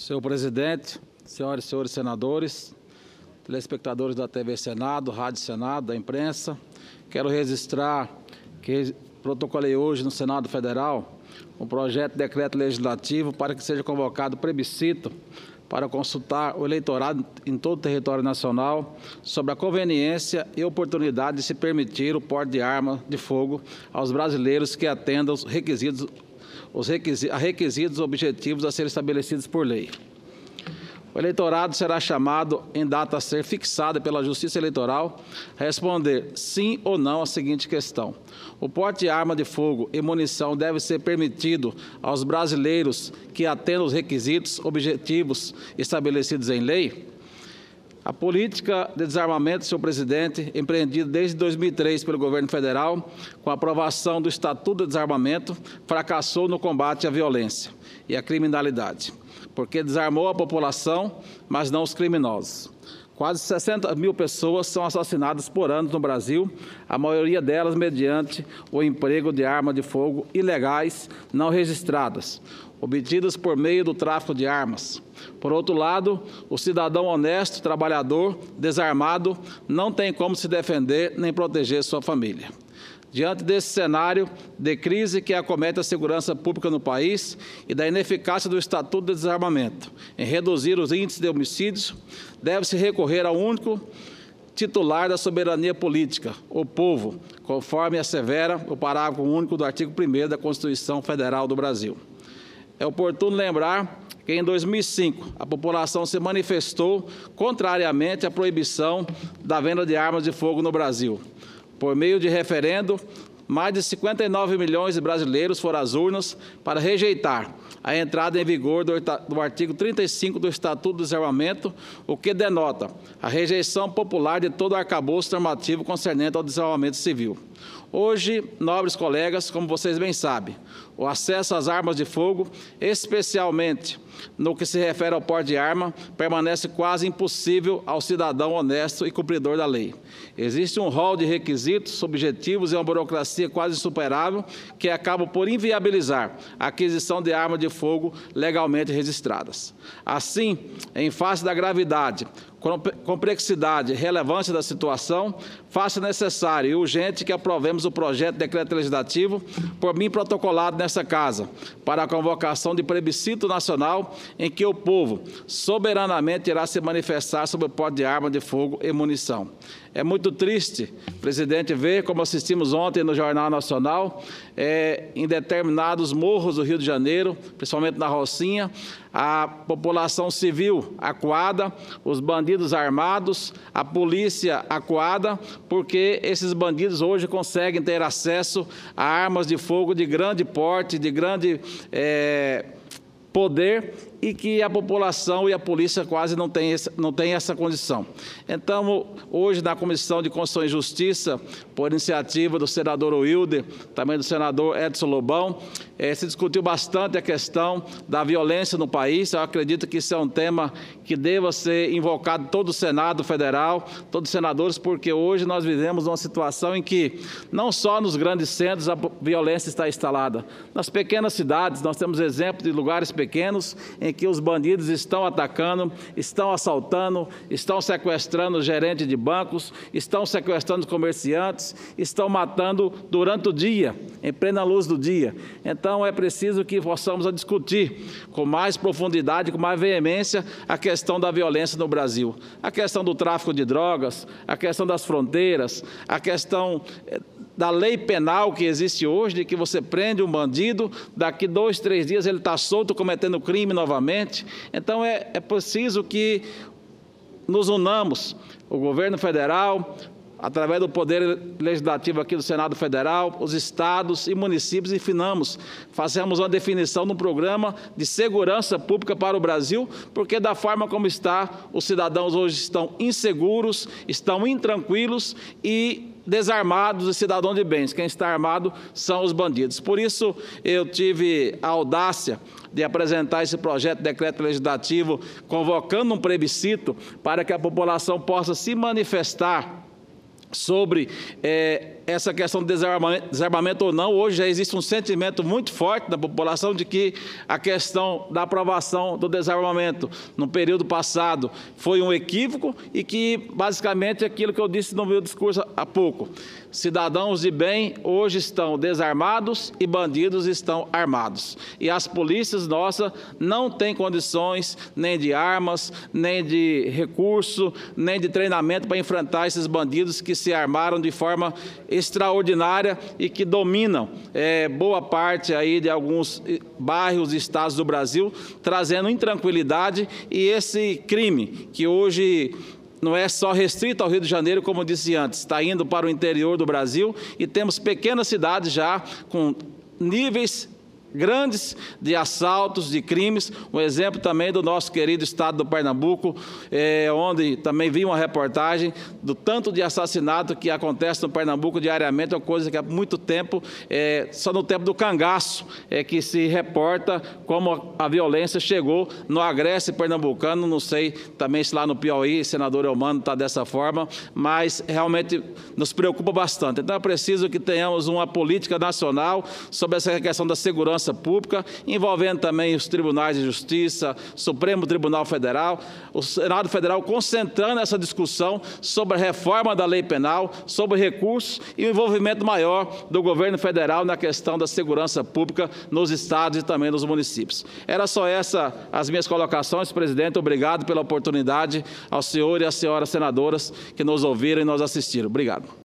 Senhor presidente, senhoras e senhores senadores, telespectadores da TV Senado, Rádio Senado, da imprensa, quero registrar que protocolei hoje no Senado Federal um projeto de decreto legislativo para que seja convocado plebiscito para consultar o eleitorado em todo o território nacional sobre a conveniência e oportunidade de se permitir o porte de arma de fogo aos brasileiros que atendam a requisitos objetivos a serem estabelecidos por lei. O eleitorado será chamado, em data a ser fixada pela Justiça Eleitoral, a responder sim ou não à seguinte questão: o porte de arma de fogo e munição deve ser permitido aos brasileiros que atendam os requisitos objetivos estabelecidos em lei? A política de desarmamento, senhor presidente, empreendida desde 2003 pelo governo federal, com a aprovação do Estatuto de Desarmamento, fracassou no combate à violência e à criminalidade, porque desarmou a população, mas não os criminosos. Quase 60 mil pessoas são assassinadas por ano no Brasil, a maioria delas mediante o emprego de armas de fogo ilegais não registradas, obtidas por meio do tráfico de armas. Por outro lado, o cidadão honesto, trabalhador, desarmado, não tem como se defender nem proteger sua família. Diante desse cenário de crise que acomete a segurança pública no país e da ineficácia do Estatuto de Desarmamento em reduzir os índices de homicídios, deve-se recorrer ao único titular da soberania política, o povo, conforme assevera o parágrafo único do artigo 1º da Constituição Federal do Brasil. É oportuno lembrar que, em 2005, a população se manifestou contrariamente à proibição da venda de armas de fogo no Brasil. Por meio de referendo, mais de 59 milhões de brasileiros foram às urnas para rejeitar a entrada em vigor do artigo 35 do Estatuto do Desarmamento, o que denota a rejeição popular de todo o arcabouço normativo concernente ao desarmamento civil. Hoje, nobres colegas, como vocês bem sabem, o acesso às armas de fogo, especialmente no que se refere ao porte de arma, permanece quase impossível ao cidadão honesto e cumpridor da lei. Existe um rol de requisitos, objetivos e uma burocracia quase insuperável que acabam por inviabilizar a aquisição de armas de fogo legalmente registradas. Assim, em face da gravidade, complexidade e relevância da situação, faça necessário e urgente que aprovemos o projeto de decreto legislativo por mim protocolado nessa Casa, para a convocação de plebiscito nacional em que o povo soberanamente irá se manifestar sobre o porte de arma de fogo e munição. É muito triste, presidente, ver, como assistimos ontem no Jornal Nacional, em determinados morros do Rio de Janeiro, principalmente na Rocinha, a população civil acuada, os bandidos armados, a polícia acuada, porque esses bandidos hoje conseguem ter acesso a armas de fogo de grande porte, de grande poder, e que a população e a polícia quase não tem essa condição. Então, hoje, na Comissão de Constituição e Justiça, por iniciativa do senador Wilder, também do senador Edson Lobão, se discutiu bastante a questão da violência no país. Eu acredito que isso é um tema que deva ser invocado todo o Senado Federal, todos os senadores, porque hoje nós vivemos uma situação em que não só nos grandes centros a violência está instalada. Nas pequenas cidades, nós temos exemplos de lugares pequenos em que os bandidos estão atacando, estão assaltando, estão sequestrando gerentes de bancos, estão sequestrando comerciantes, estão matando durante o dia, em plena luz do dia. Então, é preciso que possamos discutir com mais profundidade, com mais veemência, a questão da violência no Brasil. A questão do tráfico de drogas, a questão das fronteiras, a questão da lei penal que existe hoje, de que você prende um bandido, daqui 2, 3 dias ele está solto cometendo crime novamente. Então, é preciso que nos unamos, o governo federal, através do Poder Legislativo aqui do Senado Federal, os estados e municípios, e façamos uma definição no programa de segurança pública para o Brasil, porque da forma como está, os cidadãos hoje estão inseguros, estão intranquilos e desarmados e cidadãos de bens. Quem está armado são os bandidos. Por isso, eu tive a audácia de apresentar esse projeto de decreto legislativo, convocando um plebiscito para que a população possa se manifestar sobre essa questão do desarmamento ou não, hoje já existe um sentimento muito forte da população de que a questão da aprovação do desarmamento no período passado foi um equívoco e que, basicamente, é aquilo que eu disse no meu discurso há pouco. Cidadãos de bem hoje estão desarmados e bandidos estão armados. E as polícias nossas não têm condições nem de armas, nem de recurso, nem de treinamento para enfrentar esses bandidos que se armaram de forma extraordinária e que dominam boa parte aí de alguns bairros e estados do Brasil, trazendo intranquilidade e esse crime que hoje não é só restrito ao Rio de Janeiro, como eu disse antes, está indo para o interior do Brasil e temos pequenas cidades já com níveis grandes de assaltos, de crimes. Um exemplo também do nosso querido estado do Pernambuco, onde também vi uma reportagem do tanto de assassinato que acontece no Pernambuco diariamente, uma coisa que há muito tempo, só no tempo do cangaço, que se reporta como a violência chegou no Agreste pernambucano. Não sei também se lá no Piauí, senador Eumano está dessa forma, mas realmente nos preocupa bastante. Então é preciso que tenhamos uma política nacional sobre essa questão da segurança pública, envolvendo também os tribunais de justiça, Supremo Tribunal Federal, o Senado Federal concentrando essa discussão sobre a reforma da lei penal, sobre recursos e o envolvimento maior do governo federal na questão da segurança pública nos estados e também nos municípios. Era só essa as minhas colocações, presidente. Obrigado pela oportunidade ao senhor e às senhoras senadoras que nos ouviram e nos assistiram. Obrigado.